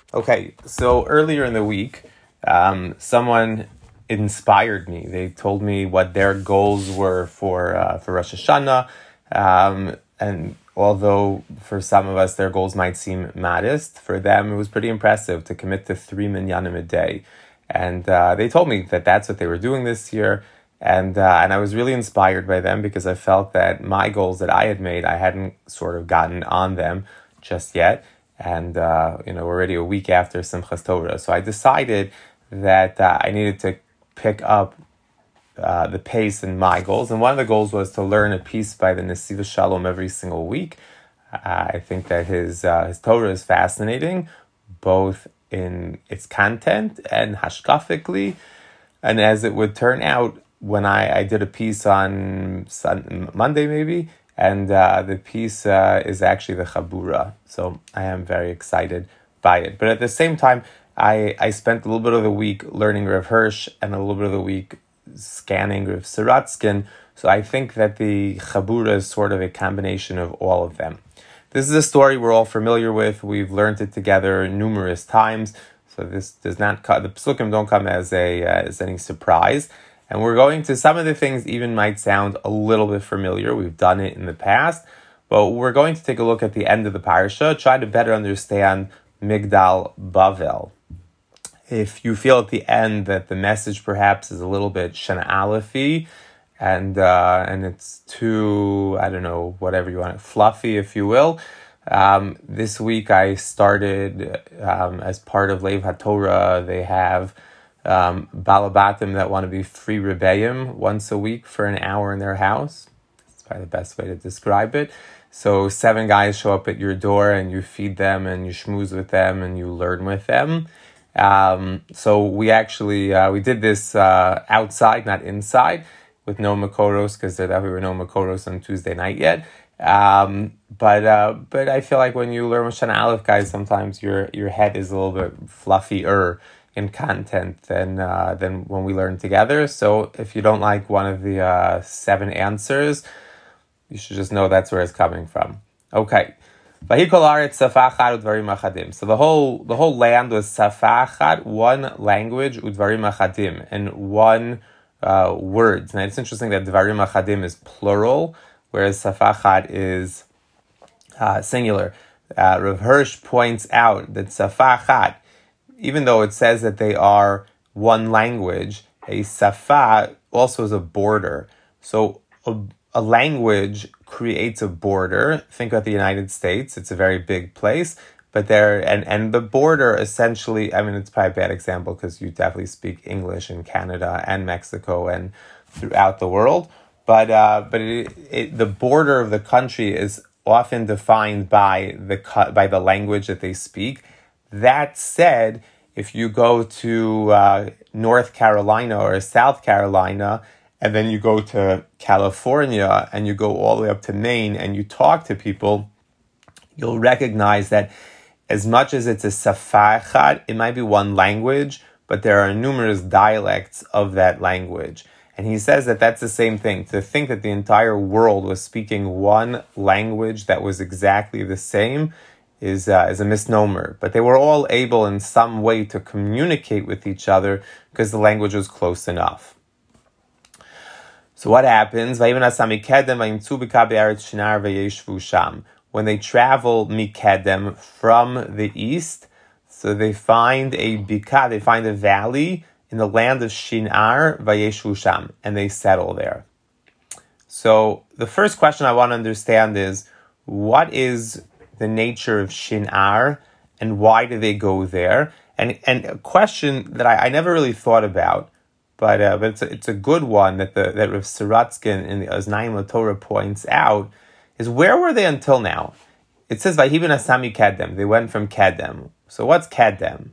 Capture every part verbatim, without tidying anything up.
Okay, so earlier in the week, um, someone inspired me. They told me what their goals were for uh, for Rosh Hashanah, um, and although for some of us their goals might seem modest, for them it was pretty impressive to commit to three minyanim a day. And uh, they told me that that's what they were doing this year, and uh, and I was really inspired by them because I felt that my goals that I had made, I hadn't sort of gotten on them just yet. And, uh, you know, we're already a week after Simchas Torah. So I decided that uh, I needed to pick up uh, the pace in my goals. And one of the goals was to learn a piece by the Nesiv Shalom every single week. Uh, I think that his, uh, his Torah is fascinating, both in its content and hashkafically. And as it would turn out, when I, I did a piece on Sun, Monday maybe, and uh, the piece uh, is actually the Chabura. So I am very excited by it. But at the same time, I, I spent a little bit of the week learning Rav Hirsch and a little bit of the week scanning Rav Siratskin. So I think that the Chabura is sort of a combination of all of them. This is a story we're all familiar with. We've learned it together numerous times. So this does not come, the Psukim don't come as a uh, as any surprise. And we're going to, some of the things even might sound a little bit familiar. We've done it in the past. But we're going to take a look at the end of the parasha, try to better understand Migdal Bavel. If you feel at the end that the message perhaps is a little bit Shana Aleph-y, and, uh, and it's too, I don't know, whatever you want, fluffy, if you will, um, this week I started, um, as part of Lev HaTorah, they have Um, Balabatim that want to be free Rebbeim once a week for an hour in their house. That's probably the best way to describe it. So seven guys show up at your door and you feed them and you schmooze with them and you learn with them. Um, so we actually, uh, we did this uh, outside, not inside, with no Makoros, because there definitely were no Makoros on Tuesday night yet. Um, but uh, but I feel like when you learn with Shana Aleph, guys, sometimes your, your head is a little bit fluffier in content than uh, than when we learn together. So if you don't like one of the uh, seven answers, you should just know that's where it's coming from. Okay. So the whole the whole land was safachat, one language, udvarim achadim, and one uh, words. Now it's interesting that dvarim achadim is plural, whereas safachat is uh, singular. Uh, Rav Hirsch points out that safachat, even though it says that they are one language, a safa also is a border. So a, a language creates a border. Think about the United States. It's a very big place. But there, and, and the border essentially, I mean, it's probably a bad example because you definitely speak English in Canada and Mexico and throughout the world. But uh, but it, it, the border of the country is often defined by the by the language that they speak. That said, if you go to uh, North Carolina or South Carolina, and then you go to California, and you go all the way up to Maine, and you talk to people, you'll recognize that as much as it's a safachat, it might be one language, but there are numerous dialects of that language. And he says that that's the same thing. To think that the entire world was speaking one language that was exactly the same is uh, is a misnomer. But they were all able in some way to communicate with each other because the language was close enough. So what happens? When they travel mikedem from the east, so they find a bika, they find a valley in the land of Shinar vayeshu sham, and they settle there. So the first question I want to understand is, what is the nature of Shinar, and why do they go there? And and a question that I, I never really thought about, but uh, but it's a, it's a good one that the that Rav Siratskin in the Oznaim LaTorah points out, is where were they until now? It says Vayibin Asami Kedem. They went from Kedem. So what's Kedem?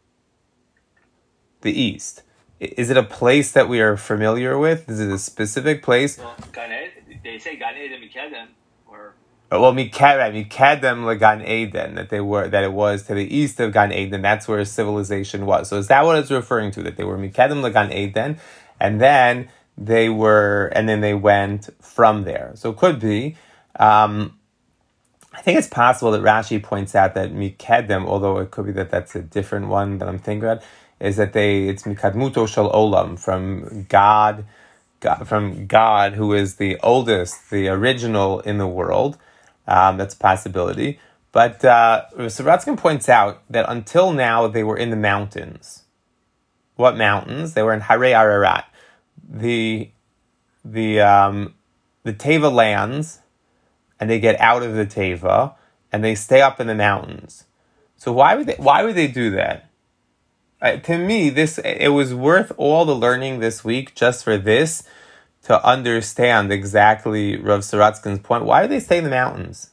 The east. Is it a place that we are familiar with? Is it a specific place? Well, they say Gan Eden Mikedem, or well, Mikedem, Mikedem LeGan Eden, that they were that it was to the east of Gan Eden. That's where civilization was. So is that what it's referring to? That they were Mikedem LeGan Eden, and then they were, and then they went from there. So it could be. Um, I think it's possible that Rashi points out that Mikedem, although it could be that that's a different one that I'm thinking about, is that they it's Mikadmuto Shel Olam, from God, God, from God, who is the oldest, the original in the world. Um, that's a possibility. But uh, Sorotzkin points out that until now they were in the mountains. What mountains? They were in Harei Ararat, the the um, the Teva lands, and they get out of the Teva and they stay up in the mountains. So why would they? Why would they do that? Uh, to me, this it was worth all the learning this week just for this, to understand exactly Rav Sorotzkin's point. Why do they stay in the mountains?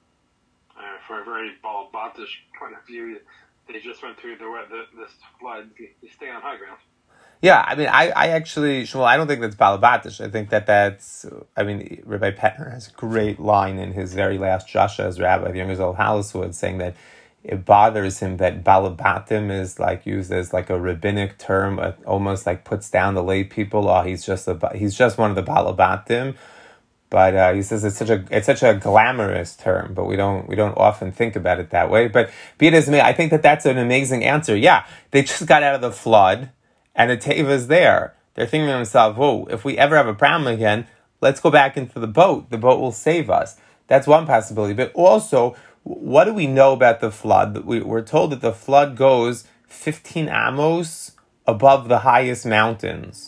Uh, for a very Balabatish point of view, they just went through the, the this flood. You stay on high ground. Yeah, I mean, I, I actually, Shmuel, I don't think that's Balabatish. I think that that's, I mean, Rabbi Petner has a great line in his very last Joshua as rabbi, the Young Zol Halliswood, saying that it bothers him that Balabatim is like used as like a rabbinic term, uh, almost like puts down the lay people. Oh, he's just a, he's just one of the Balabatim. But uh, he says it's such a it's such a glamorous term, but we don't we don't often think about it that way. But be it as may, I think that that's an amazing answer. Yeah, they just got out of the flood, and the Teva's there. They're thinking to themselves, whoa, if we ever have a problem again, let's go back into the boat. The boat will save us. That's one possibility. But also, what do we know about the flood? We, we're told that the flood goes fifteen amos above the highest mountains.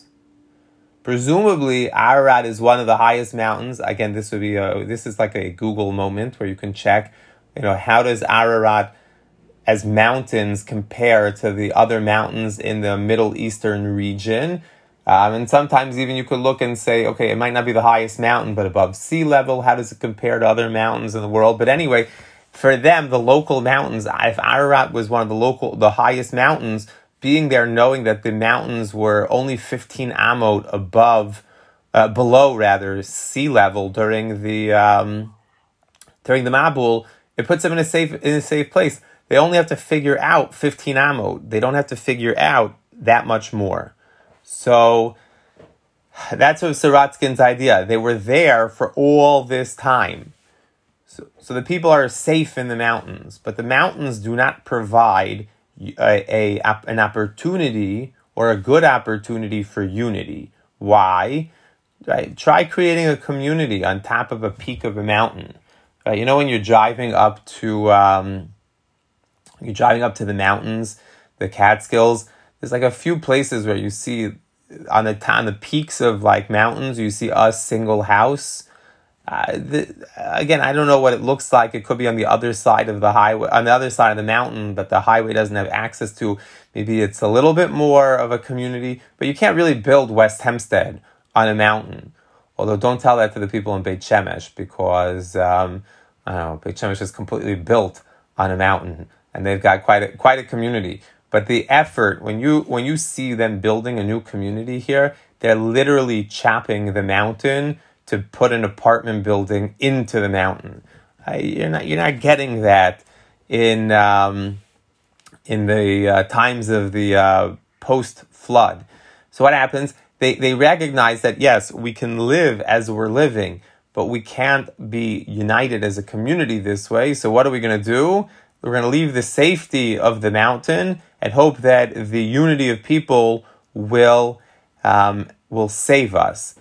Presumably, Ararat is one of the highest mountains. Again, this would be a, this is like a Google moment where you can check, you know, how does Ararat as mountains compare to the other mountains in the Middle Eastern region? Um, and sometimes even you could look and say, okay, it might not be the highest mountain, but above sea level, how does it compare to other mountains in the world? But anyway, for them, the local mountains, if Ararat was one of the local, the highest mountains, being there, knowing that the mountains were only fifteen amot above, uh, below rather, sea level during the um, during the Mabul, it puts them in a safe in a safe place. They only have to figure out fifteen amot. They don't have to figure out that much more. So that's what Sorotzkin's idea. They were there for all this time. So, so the people are safe in the mountains, but the mountains do not provide A, a an opportunity or a good opportunity for unity. Why? Right? Try creating a community on top of a peak of a mountain. Right? You know, when you're driving up to um, you're driving up to the mountains, the Catskills. There's like a few places where you see on the on the peaks of like mountains, you see a single house. Uh, the, again, I don't know what it looks like. It could be on the other side of the highway, on the other side of the mountain, but the highway doesn't have access to. Maybe it's a little bit more of a community, but you can't really build West Hempstead on a mountain. Although don't tell that to the people in Beit Shemesh, because um, I don't know, Beit Shemesh is completely built on a mountain, and they've got quite a, quite a community. But the effort, when you when you see them building a new community here, they're literally chopping the mountain to put an apartment building into the mountain. Uh, you're not you're not getting that in um, in the uh, times of the uh, post flood. So what happens? They they recognize that yes, we can live as we're living, but we can't be united as a community this way. So what are we going to do? We're going to leave the safety of the mountain and hope that the unity of people will um, will save us.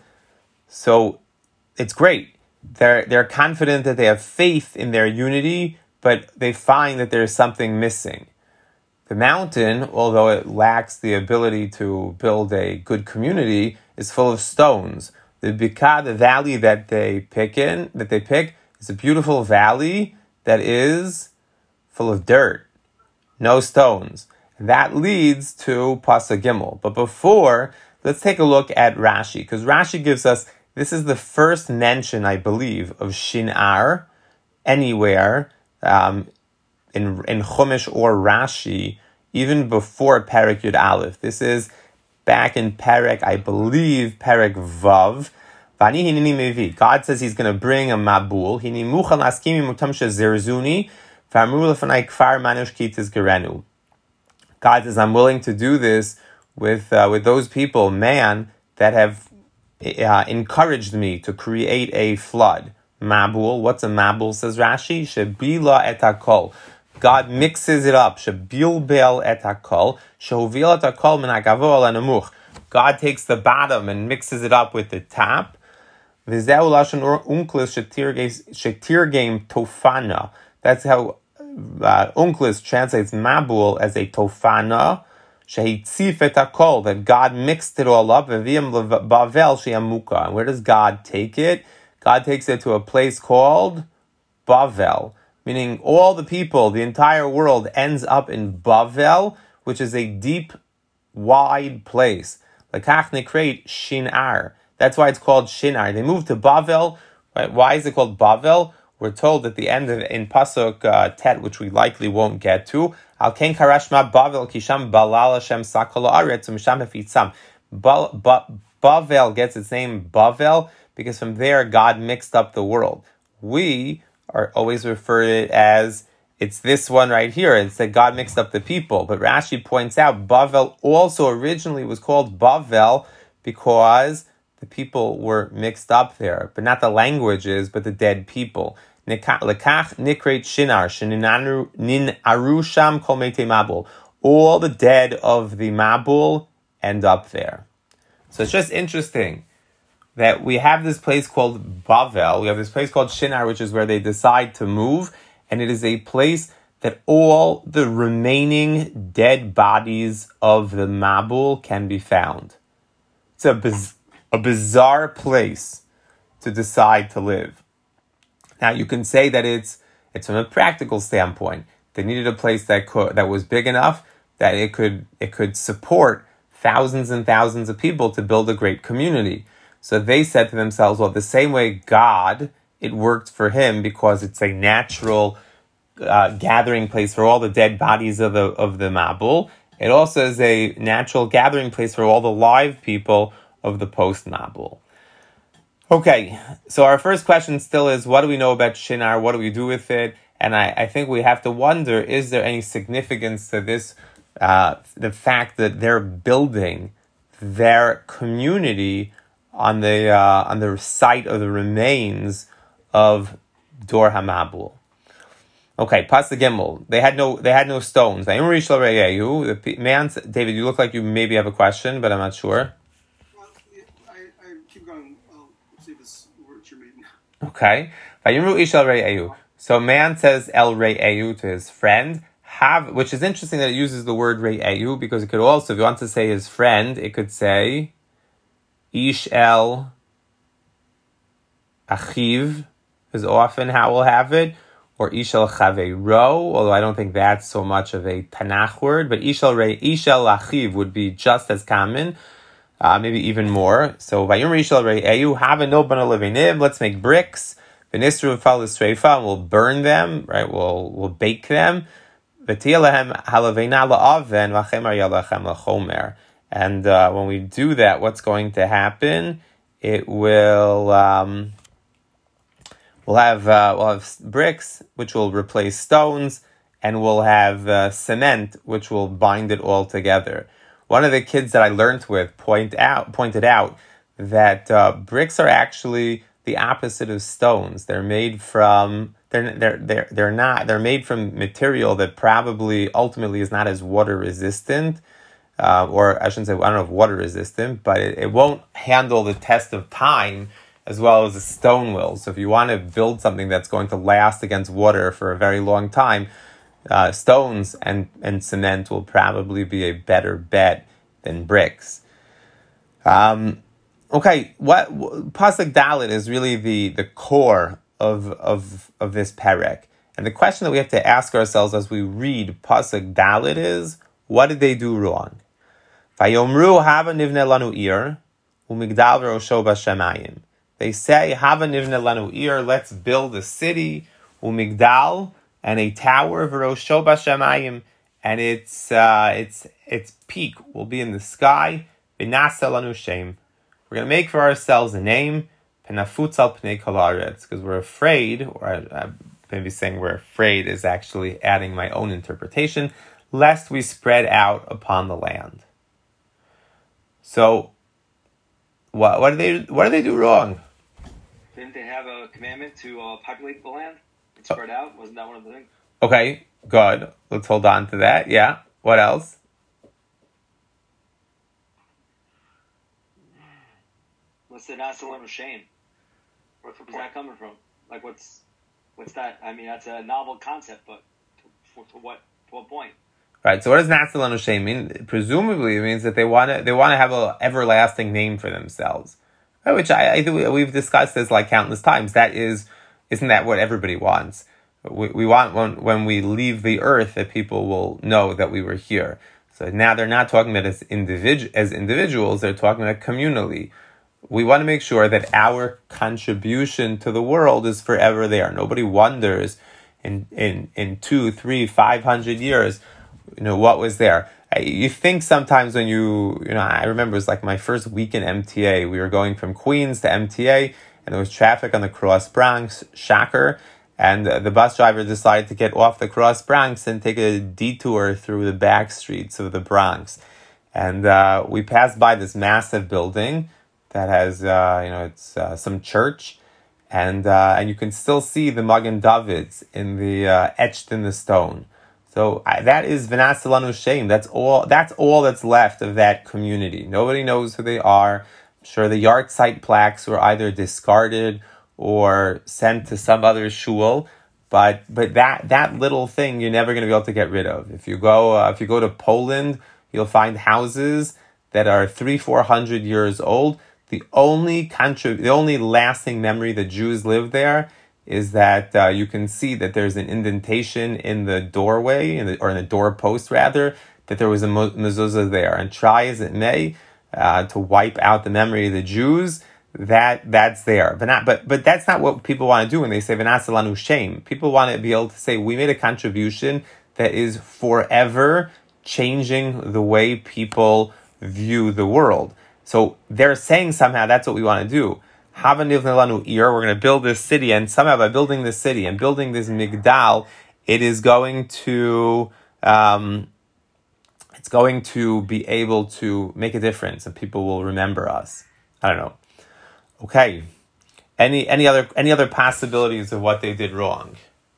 So it's great. They're they're confident that they have faith in their unity, but they find that there's something missing. The mountain, although it lacks the ability to build a good community, is full of stones. The Bika, the valley that they pick in, that they pick, is a beautiful valley that is full of dirt, no stones. That leads to Pasuk Gimel. But before, let's take a look at Rashi, because Rashi gives us, this is the first mention, I believe, of Shinar anywhere um, in in Chumash or Rashi, even before Perek Yud Aleph. This is back in Perek, I believe, Perek Vav. Vani hinini mevi. God says He's going to bring a Mabul. Hini muchan askimi mutam shezerzuni v'amru lefanai kfar manush kitis gerenu. God says, I'm willing to do this with uh, with those people, man, that have uh, encouraged me to create a flood. mabul. What's a mabul, says Rashi? Shebila et hakol. God mixes it up. Shebilbel et hakol. Shehovil et hakol min hagavol hanamuch. God takes the bottom and mixes it up with the top. V'zeu lashon unklis shetirgem tofana. That's how uh, Unklis translates mabul as a tofana. Shehitzif et hakol, that God mixed it all up. V'viyam bavel sheyamuka. And where does God take it? God takes it to a place called Bavel, meaning all the people, the entire world ends up in Bavel, which is a deep, wide place. Lekach nikreit Shinar. That's why it's called Shinar. They moved to Bavel. Right? Why is it called Bavel? We're told at the end of in Pasuk uh, Tet, which we likely won't get to, Al ken karashma Bavel kisham balal Hashem sakol haaretz umsham hafitzam. Bavel gets its name Bavel because from there God mixed up the world. We are always referred to it as it's this one right here. It's that God mixed up the people. But Rashi points out Bavel also originally was called Bavel because the people were mixed up there, but not the languages, but the dead people. Lekach nikreit shinar shenin arusham kol metei mabul. All the dead of the Mabul end up there. So it's just interesting that we have this place called Bavel. We have this place called Shinar, which is where they decide to move, and it is a place that all the remaining dead bodies of the Mabul can be found. It's a biz- a bizarre place to decide to live. Now you can say that it's it's from a practical standpoint. They needed a place that could that was big enough that it could it could support thousands and thousands of people to build a great community. So they said to themselves, well, the same way God, it worked for him because it's a natural uh, gathering place for all the dead bodies of the of the Mabul. It also is a natural gathering place for all the live people of the post-Mabul. Okay, so our first question still is, what do we know about Shinar? What do we do with it? And I, I think we have to wonder, is there any significance to this, uh, the fact that they're building their community on the uh, on the site of the remains of Dor HaMabul? Okay, Pasuk Gimel. They had no they had no stones. The man, David, you look like you maybe have a question, but I'm not sure. Well, I, I keep going. I'll see if it's what you mean. Okay. So man says El Re'eyu to his friend, have, which is interesting that it uses the word Re'eyu, because it could also, if you want to say his friend, it could say Ish El Achiv is often how we'll have it, or Ish El Chaveiro, although I don't think that's so much of a Tanakh word, but Ish El Re Ish El Achiv would be just as common, uh, maybe even more. So Vayom Ish El Re'eyu, have a no bana levinim, let's make bricks. V'nisru v'fal l'sreifa, and we'll burn them, right? We'll we'll bake them. V'tiyah lehem halaveina la'aven v'chemer yalachem l'chomer. And uh, when we do that, what's going to happen? It will um, we'll have uh, we'll have bricks, which will replace stones, and we'll have uh, cement, which will bind it all together. One of the kids that I learned with point out pointed out that uh, bricks are actually the opposite of stones. They're made from they're they're they're they're not they're made from material that probably ultimately is not as water resistant, uh, or I shouldn't say I don't know if water resistant, but it, it won't handle the test of time as well as a stone will. So if you want to build something that's going to last against water for a very long time, uh, stones and and cement will probably be a better bet than bricks. Um. Okay, what Pasuk Dalet is really the, the core of, of of this perek. And the question that we have to ask ourselves as we read Pasuk Dalet is, what did they do wrong? Vayomru hava nivne lanu ir, umigdal v'rosho b'shamayim. They say, hava nivne lanu ir, let's build a city, umigdal, and a tower v'rosho b'shamayim, and its uh, its its peak will be in the sky, v'nasa lanu shem. We're going to make for ourselves a name, Penafutz al Pnei Kol Haaretz, because we're afraid, or uh, maybe saying we're afraid is actually adding my own interpretation, lest we spread out upon the land. So, what, what do they what do they do wrong? Didn't they have a commandment to uh, populate the land and spread out? Wasn't that one of the things? Okay, good. Let's hold on to that. Yeah. What else? What's the Nasalon shame? What's the Where's point? that coming from? Like, what's what's that? I mean, that's a novel concept, but to, for, to what to what point? Right. So what does Nasalon Shem mean? Presumably, it means that they want to they want to have an everlasting name for themselves, right? Which I, I think we've discussed this like countless times. That is, isn't that what everybody wants? We, we want when when we leave the earth that people will know that we were here. So now they're not talking about as individu- as individuals. They're talking about communally. We want to make sure that our contribution to the world is forever there. Nobody wonders in in in two, three, five hundred years, you know, what was there. You think sometimes when you, you know, I remember it was like my first week in M T A. We were going from Queens to M T A, and there was traffic on the Cross Bronx, shocker, and uh, the bus driver decided to get off the Cross Bronx and take a detour through the back streets of the Bronx. And uh, we passed by this massive building that has, uh, you know, it's uh, some church, and uh, and you can still see the Magen Davids in the uh, etched in the stone. So I, that is V'naseh lanu Shem. That's all. That's all that's left of that community. Nobody knows who they are. I'm sure the yard site plaques were either discarded or sent to some other shul. But but that that little thing you're never going to be able to get rid of. If you go uh, if you go to Poland, you'll find houses that are three four hundred years old. The only contrib- the only lasting memory that Jews live there is that uh, you can see that there's an indentation in the doorway, in the, or in the doorpost rather, that there was a mezuzah there. And try as it may uh, to wipe out the memory of the Jews, that that's there. But not, but but that's not what people want to do when they say V'naseh lanu Shem. People want to be able to say we made a contribution that is forever changing the way people view the world. So they're saying somehow that's what we want to do. Hava nivneh lanu ir, we're going to build this city, and somehow by building this city and building this migdal, it is going to, um, it's going to be able to make a difference, and people will remember us. I don't know. Okay, any any other any other possibilities of what they did wrong?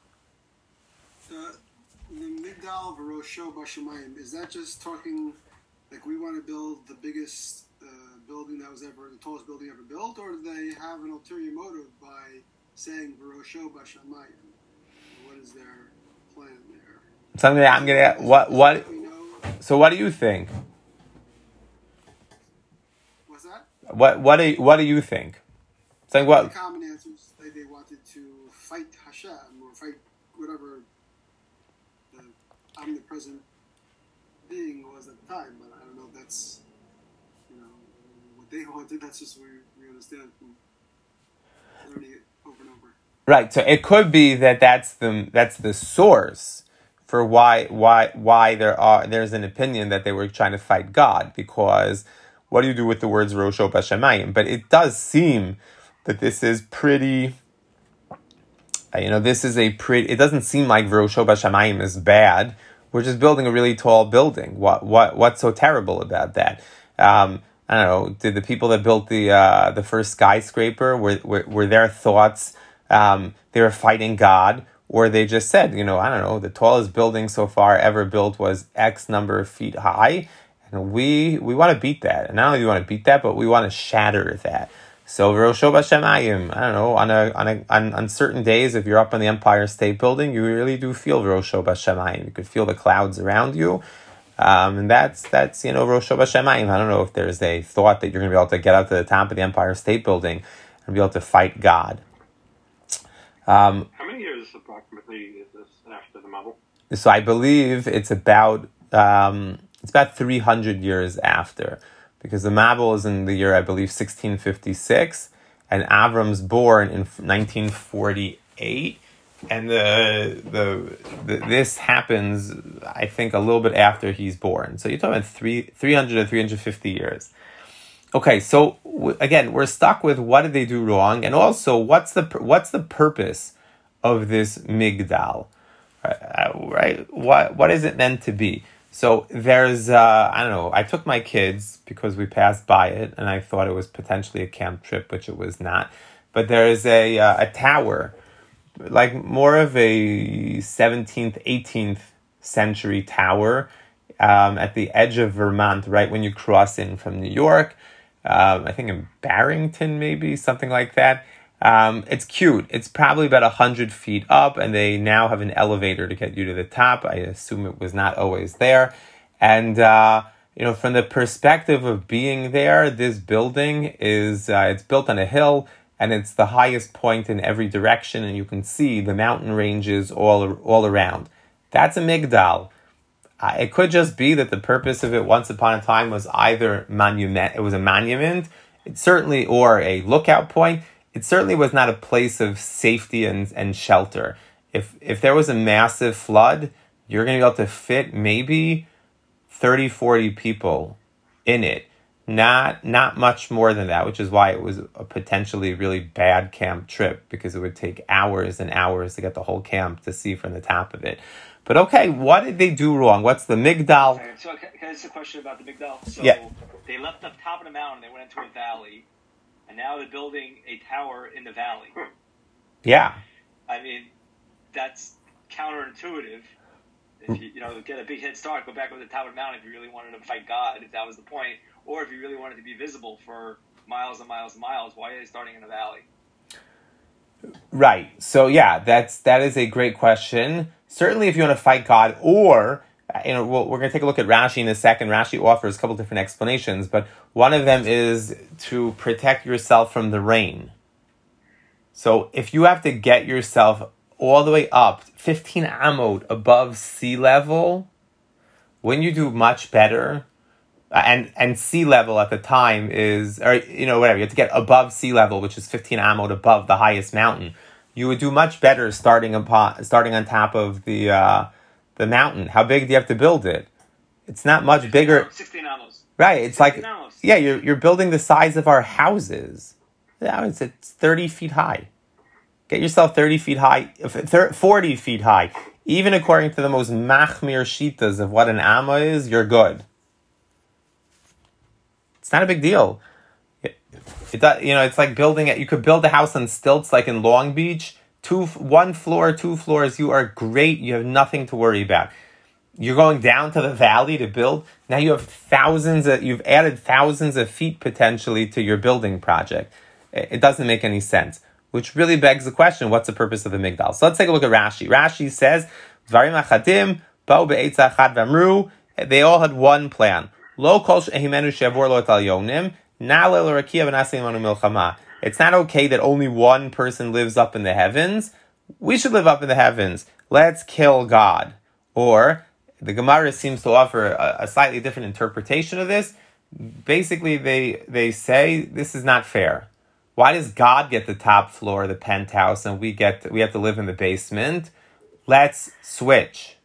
The, the Migdal V'Rosho B'Shamayim, is that just talking like we want to build the biggest uh, building that was ever, the tallest building ever built, or do they have an ulterior motive by saying V'Rosho B'Shamayim? What is their plan there? Something that I'm gonna what what. So what do you think? What's that? What what do you, what do you think? Saying what? The common answers, they, they wanted to fight Hashem or fight whatever the omnipresent being was at the time, but I don't know if that's, you know, what they wanted. That's just what we, we understand from learning it over and over. Right. So it could be that that's the that's the source for why why why there are there's an opinion that they were trying to fight God, because what do you do with the words Rosho B'Shamayim? But it does seem that this is pretty. You know, this is a pretty. It doesn't seem like Rosho B'Shamayim is bad. We're just building a really tall building. What what what's so terrible about that? Um, I don't know. Did the people that built the uh, the first skyscraper, were were, were their thoughts um, they were fighting God, or they just said, you know, I don't know, the tallest building so far ever built was X number of feet high, and we we want to beat that. And not only do we want to beat that, but we want to shatter that. So Rosho B'Shamayim, I don't know, on a on a on, on certain days, if you're up on the Empire State Building, you really do feel Rosho B'Shamayim. You could feel the clouds around you, um, and that's that's you know Rosho B'Shamayim. I don't know if there's a thought that you're going to be able to get up to the top of the Empire State Building and be able to fight God. Um, How many years approximately is this after the Mabul? So I believe it's about um, it's about three hundred years after. Because the Mabul is in the year, I believe, sixteen fifty-six, and Avram's born in nineteen forty-eight, and the, the the this happens, I think, a little bit after he's born. So you're talking about three three hundred to three hundred fifty years. Okay, so w- again, we're stuck with what did they do wrong, and also what's the what's the purpose of this migdal, right? right? What what is it meant to be? So there's, uh, I don't know, I took my kids because we passed by it and I thought it was potentially a camp trip, which it was not. but there is a uh, a tower, like more of a seventeenth, eighteenth century tower um, at the edge of Vermont, right when you cross in from New York. Um, I think in Barrington, maybe, something like that. Um, it's cute. It's probably about one hundred feet up, and they now have an elevator to get you to the top. I assume it was not always there. And, uh, you know, from the perspective of being there, this building is, uh, it's built on a hill, and it's the highest point in every direction, and you can see the mountain ranges all, all around. That's a Migdal. Uh, it could just be that the purpose of it once upon a time was either monument, it was a monument, it certainly, or a lookout point. It certainly was not a place of safety and, and shelter. If if there was a massive flood, you're going to be able to fit maybe thirty, forty people in it. Not not much more than that, which is why it was a potentially really bad camp trip, because it would take hours and hours to get the whole camp to see from the top of it. But okay, what did they do wrong? What's the Migdal? Okay, so can I ask a question about the Migdal? So yeah. They left the top of the mountain, they went into a valley, and now they're building a tower in the valley. Yeah. I mean, that's counterintuitive. If you, you know, get a big head start, go back up to the top of the mountain if you really wanted to fight God, if that was the point, or if you really wanted to be visible for miles and miles and miles. Why are they starting in a valley? Right. So yeah, that's that is a great question. Certainly, if you want to fight God, or you know, we'll, we're going to take a look at Rashi in a second. Rashi offers a couple different explanations, but one of them is to protect yourself from the rain. So if you have to get yourself all the way up fifteen amot above sea level, wouldn't you do much better? And and sea level at the time is, or you know, whatever, you have to get above sea level, which is fifteen amot above the highest mountain. You would do much better starting upon starting on top of the uh, the mountain. How big do you have to build it? It's not much bigger. Sixteen amos. Right. It's like amos. yeah, you're you're building the size of our houses. Yeah, it's it's thirty feet high. Get yourself thirty feet high, forty feet high. Even according to the most machmir shitas of what an amma is, you're good. It's not a big deal. It, it you know, it's like building it. You could build a house on stilts, like in Long Beach. Two, one floor, two floors. You are great. You have nothing to worry about. You're going down to the valley to build. Now you have thousands of. You've added thousands of feet potentially to your building project. It, it doesn't make any sense. Which really begs the question: what's the purpose of the Migdal? So let's take a look at Rashi. Rashi says, "Dvarim achadim ba'u be'etza achad v'amru." They all had one plan. Lo kol shehimenu she'avor lo et alyonim na'ale l'rakia v'nasim anu milchama. It's not okay that only one person lives up in the heavens. We should live up in the heavens. Let's kill God. Or the Gemara seems to offer a, a slightly different interpretation of this. Basically, they they say this is not fair. Why does God get the top floor, the penthouse, and we get we have to live in the basement? Let's switch.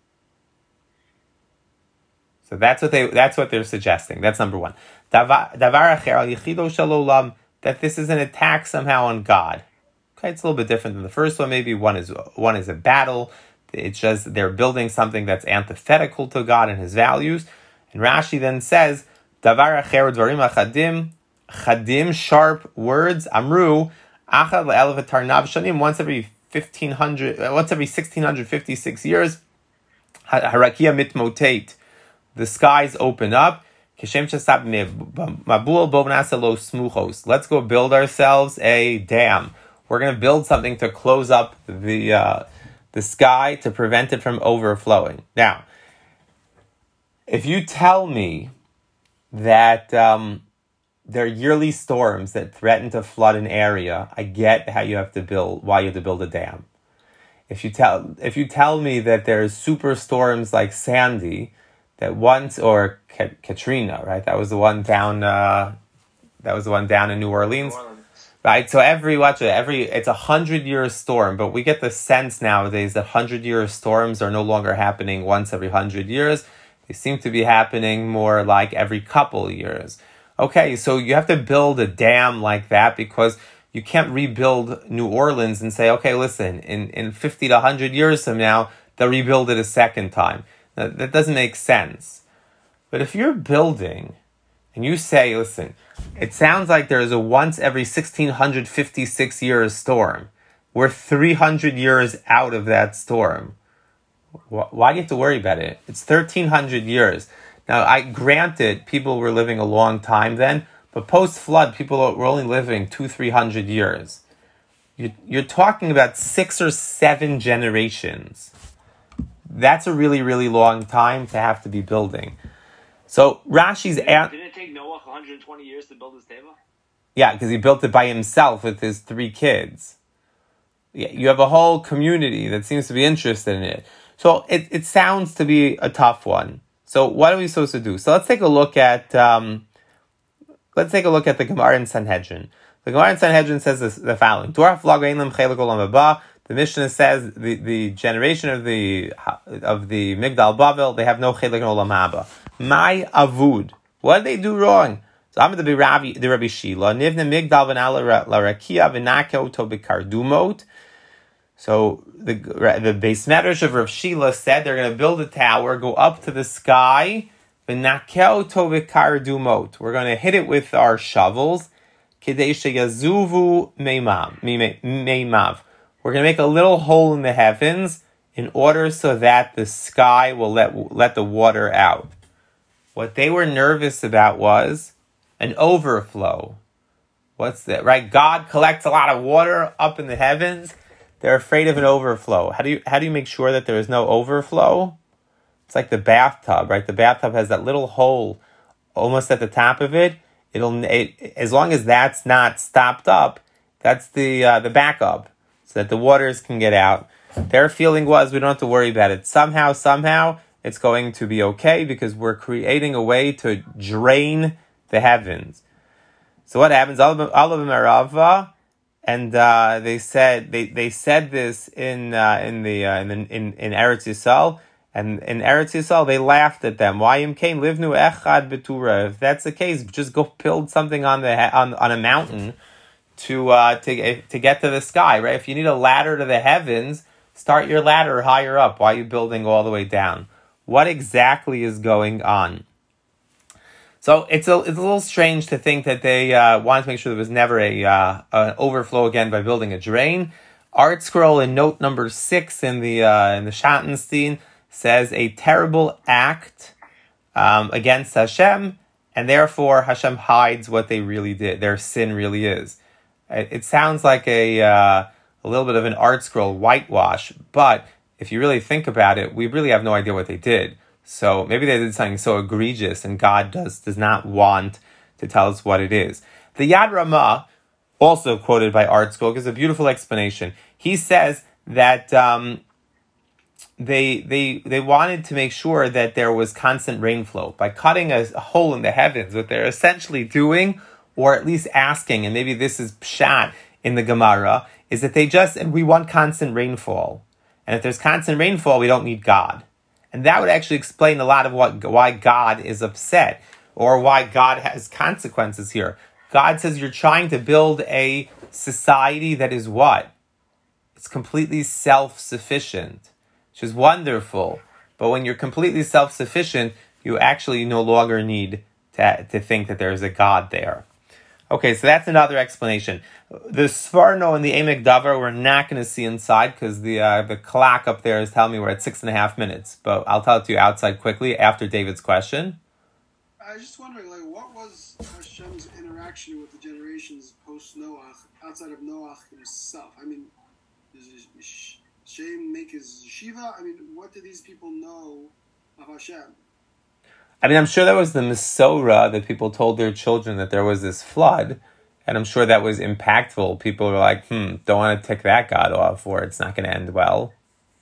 So that's what they that's what they're suggesting. That's number one. Davar acher al yichido shalolam, that this is an attack somehow on God. Okay, it's a little bit different than the first one. Maybe one is one is a battle. It's just they're building something that's antithetical to God and His values. And Rashi then says, Davar acher dvarim achadim. Chadim, sharp words. Amru, achad le'elav tarnav shanim. Once every fifteen hundred, once every sixteen hundred fifty-six years, harakia mitmotate. The skies open up. Kishem chasab mabul bovnasa lo smuchos. Let's go build ourselves a dam. We're going to build something to close up the uh, the sky to prevent it from overflowing. Now, if you tell me that um, there are yearly storms that threaten to flood an area, I get how you have to build, why you have to build a dam. If you tell, if you tell me that there's super storms like Sandy, that once, or Ka- Katrina, right? That was the one down, uh, that was the one down in New Orleans, New Orleans. Right? So every, watch it, every, it's a hundred year storm, but we get the sense nowadays that hundred year storms are no longer happening once every hundred years. They seem to be happening more like every couple years. Okay, so you have to build a dam like that because you can't rebuild New Orleans and say, okay, listen, in, in fifty to one hundred years from now, they'll rebuild it a second time. That, that doesn't make sense. But if you're building and you say, listen, it sounds like there is a once every one thousand six hundred fifty-six years storm. We're three hundred years out of that storm. Why do you have to worry about it? It's thirteen hundred years. Now, I granted people were living a long time then, but post-flood, people were only living two, three hundred years. You, you're talking about six or seven generations. That's a really, really long time to have to be building. So Rashi's... Didn't, a- didn't it take Noah one hundred twenty years to build his teva? Yeah, because he built it by himself with his three kids. Yeah, you have a whole community that seems to be interested in it. So it, it sounds to be a tough one. So what are we supposed to do? So let's take a look at um, let's take a look at the Gemara in Sanhedrin. The Gemara in Sanhedrin says this, the following: The Mishnah says the, the generation of the of the Migdal Bavel, they have no chelik in Olam Haba. My avud, what did they do wrong? So I'm the Rabbi the Rabbi Shila nivne Migdal v'nala larakia v'nake oto b'kardumot. So the the Beis Medrash of Rav Shila said they're going to build a tower, go up to the sky, v'nake oto b'kardumot. We're going to hit it with our shovels. Kidei sheyazuvu meimav meimav. We're going to make a little hole in the heavens in order so that the sky will let let the water out. What they were nervous about was an overflow. What's that? Right? God collects a lot of water up in the heavens. They're afraid of an overflow. How do you how do you make sure that there is no overflow? It's like the bathtub, right? The bathtub has that little hole almost at the top of it. It'll it, as long as that's not stopped up, that's the uh, the backup, so that the waters can get out. Their feeling was, we don't have to worry about it. Somehow, somehow, it's going to be okay because we're creating a way to drain the heavens. So what happens? Olav Merava, and uh, they said they, they said this in uh, in the uh, in in in Eretz Yisrael, and in Eretz Yisrael they laughed at them. Why im kain livnu echad betura? If that's the case, just go build something on the on on a mountain to uh, to to get to the sky, right? If you need a ladder to the heavens, start your ladder higher up. Why are you building all the way down? What exactly is going on? So it's a it's a little strange to think that they uh, wanted to make sure there was never a uh, an overflow again by building a drain. Art Scroll in note number six in the uh, in the Schattenstein says a terrible act um, against Hashem, and therefore Hashem hides what they really did. Their sin really is. It, it sounds like a uh, a little bit of an Art Scroll whitewash, but if you really think about it, we really have no idea what they did. So maybe they did something so egregious, and God does does not want to tell us what it is. The Yad Ramah, also quoted by Art Scroll, gives a beautiful explanation. He says that um, they they they wanted to make sure that there was constant rainflow by cutting a, a hole in the heavens. What they're essentially doing, or at least asking, and maybe this is pshat in the Gemara, is that they just and we want constant rainfall, and if there's constant rainfall, we don't need God. And that would actually explain a lot of what why God is upset, or why God has consequences here. God says you're trying to build a society that is what? It's completely self-sufficient, which is wonderful. But when you're completely self-sufficient, you actually no longer need to, to think that there's a God there. Okay, so that's another explanation. The Sforno and the Emek Davar we're not going to see inside because the uh, the clock up there is telling me we're at six and a half minutes. But I'll tell it to you outside quickly after David's question. I was just wondering, like, what was Hashem's interaction with the generations post Noach outside of Noach himself? I mean, does Shem make his yeshiva? I mean, what did these people know of Hashem? I mean, I'm sure that was the Mesorah that people told their children that there was this flood, and I'm sure that was impactful. People were like, hmm, don't want to tick that God off, or it's not going to end well.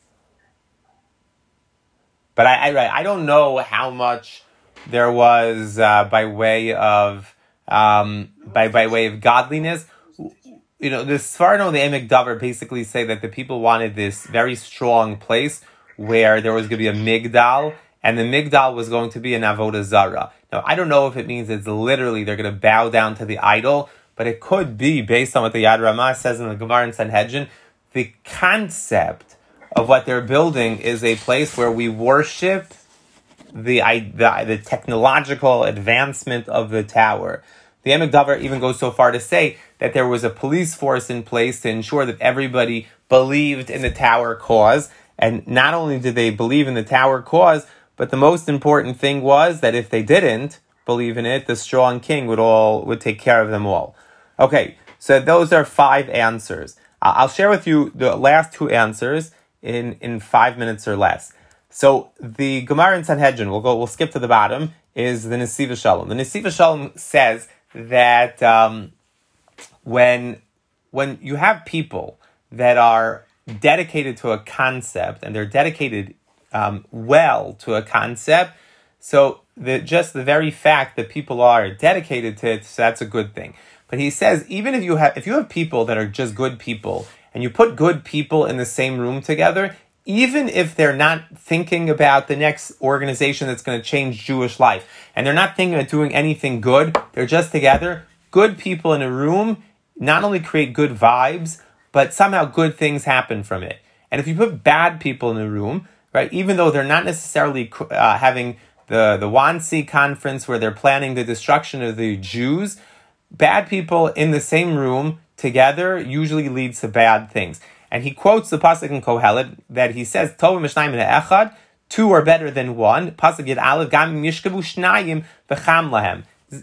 But I, I, I don't know how much there was uh, by way of um, by by way of godliness. You know, the Sfarno and the Emek Davar basically say that the people wanted this very strong place where there was going to be a Migdal, and the Migdal was going to be an Avodah Zarah. Now, I don't know if it means it's literally they're going to bow down to the idol, but it could be, based on what the Yad Ramah says in the Gemara in Sanhedrin, the concept of what they're building is a place where we worship the, the, the technological advancement of the tower. The Emek Davar even goes so far to say that there was a police force in place to ensure that everybody believed in the tower cause. And not only did they believe in the tower cause, but the most important thing was that if they didn't believe in it, the strong king would all would take care of them all. Okay, so those are five answers. Uh, I'll share with you the last two answers in, in five minutes or less. So the Gemara in Sanhedrin, we'll go. We'll skip to the bottom. Is the Nesiva Shalom. The Nesiva Shalom says that um, when when you have people that are dedicated to a concept and they're dedicated um, well to a concept, so the just the very fact that people are dedicated to it, so that's a good thing. But he says even if you have if you have people that are just good people and you put good people in the same room together, even if they're not thinking about the next organization that's going to change Jewish life, and they're not thinking about doing anything good, they're just together, good people in a room not only create good vibes, but somehow good things happen from it. And if you put bad people in a room, right, even though they're not necessarily uh, having the, the Wannsee conference where they're planning the destruction of the Jews, bad people in the same room together usually leads to bad things. And he quotes the pasuk in Kohelet that he says, "Tovim mishnayim echad," two are better than one. Pasuk Yud Aleph, "Gam yishkavu shnayim b'cham lahem."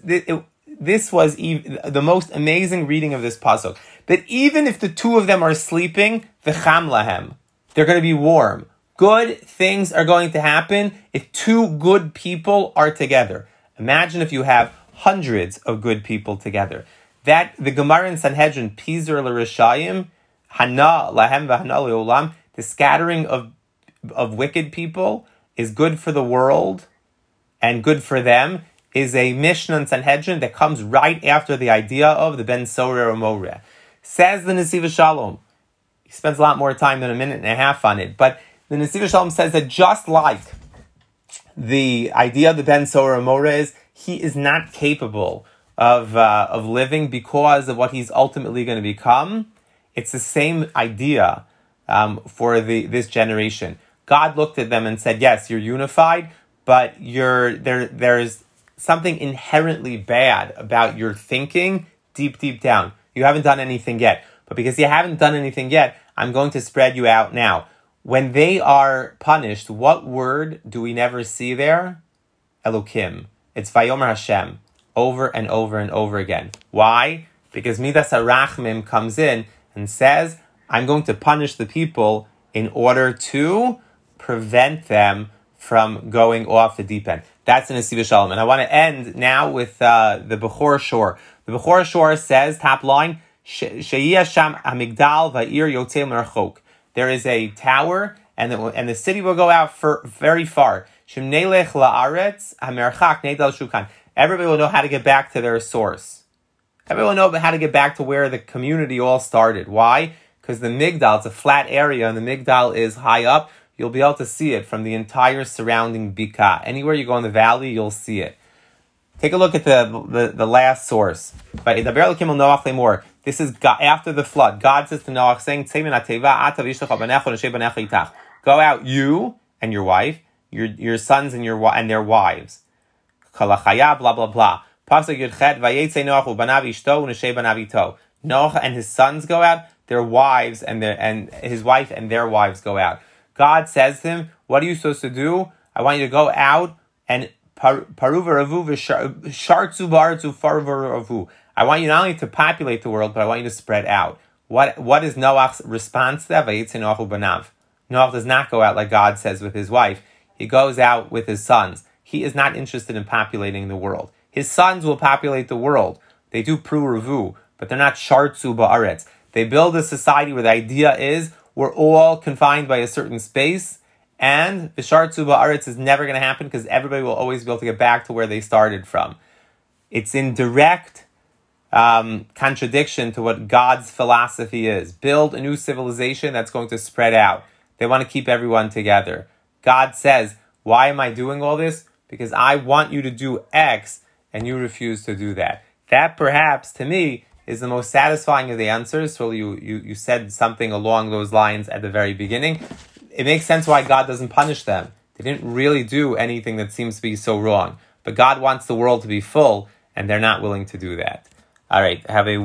This was the most amazing reading of this pasuk. That even if the two of them are sleeping, v'cham lahem, they're going to be warm. Good things are going to happen if two good people are together. Imagine if you have hundreds of good people together. That the Gemara in Sanhedrin, Pizer l'Rishayim, Hana lahem v'hana le'olam, the scattering of of wicked people is good for the world and good for them, is a Mishnah in Sanhedrin that comes right after the idea of the Ben Sorer or Moreh. Says the Nesiva Shalom. He spends a lot more time than a minute and a half on it, but the Nesiva Shalom says that just like the idea of the Ben Sorer or Moreh is, he is not capable of uh, of living because of what he's ultimately going to become. It's the same idea um, for the this generation. God looked at them and said, yes, you're unified, but you're there. There's something inherently bad about your thinking deep, deep down. You haven't done anything yet. But because you haven't done anything yet, I'm going to spread you out now. When they are punished, what word do we never see there? Elokim. It's Vayomer Hashem. Over and over and over again. Why? Because Midas HaRachmim comes in and says, I'm going to punish the people in order to prevent them from going off the deep end. That's in Nesiva Shalom. And I want to end now with uh, the Bechor Shor. The Bechor Shor says, top line, She'iyah Sham HaMigdal Va'ir Yotzei Merchok. There is a tower, and the, and the city will go out for very far. Shem Nelech La'aretz HaMerchak Neidal Shukan. Everybody will know how to get back to their source. Everyone will know how to get back to where the community all started. Why? Because the Migdal, it's a flat area, and the Migdal is high up. You'll be able to see it from the entire surrounding Bika. Anywhere you go in the valley, you'll see it. Take a look at the the, the last source. This is God, after the flood. God says to Noach, saying, go out, you and your wife, your your sons and your and their wives. Blah, blah, blah. Noach and his sons go out, their wives and their and his wife and their wives go out. God says to him, what are you supposed to do? I want you to go out and paruvaravu v'shartzu ba'artzu farvaravu. I want you not only to populate the world, but I want you to spread out. What What is Noach's response to that? Vayitze Noach u'banav. Noach does not go out like God says with his wife. He goes out with his sons. He is not interested in populating the world. His sons will populate the world. They do pru-revu, but they're not shartzu ba'aretz. They build a society where the idea is we're all confined by a certain space, and the shartzu ba'aretz is never going to happen because everybody will always be able to get back to where they started from. It's in direct um, contradiction to what God's philosophy is. Build a new civilization that's going to spread out. They want to keep everyone together. God says, why am I doing all this? Because I want you to do X, and you refuse to do that. That perhaps, to me, is the most satisfying of the answers. So you, you, you said something along those lines at the very beginning. It makes sense why God doesn't punish them. They didn't really do anything that seems to be so wrong. But God wants the world to be full, and they're not willing to do that. All right, have a